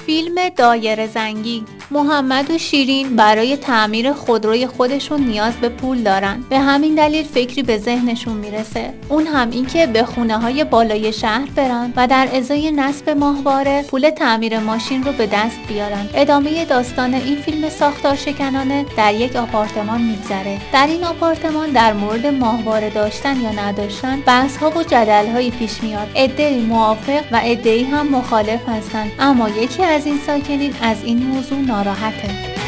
فیلم دایره زنگی. محمد و شیرین برای تعمیر خودروی خودشون نیاز به پول دارن. به همین دلیل فکری به ذهنشون میرسه. اون هم این که به خونه‌های بالای شهر برن و در ازای نصب ماهواره پول تعمیر ماشین رو به دست بیارن. ادامه داستان این فیلم ساختار شکنانه در یک آپارتمان میگذره. در این آپارتمان در مورد ماهواره داشتن یا نداشتن بحث‌ها و جدل‌هایی پیش میاد. عده‌ای موافق و عده‌ای هم مخالف هستن، اما یکی از این ساکنین از این موضوع ناراحته.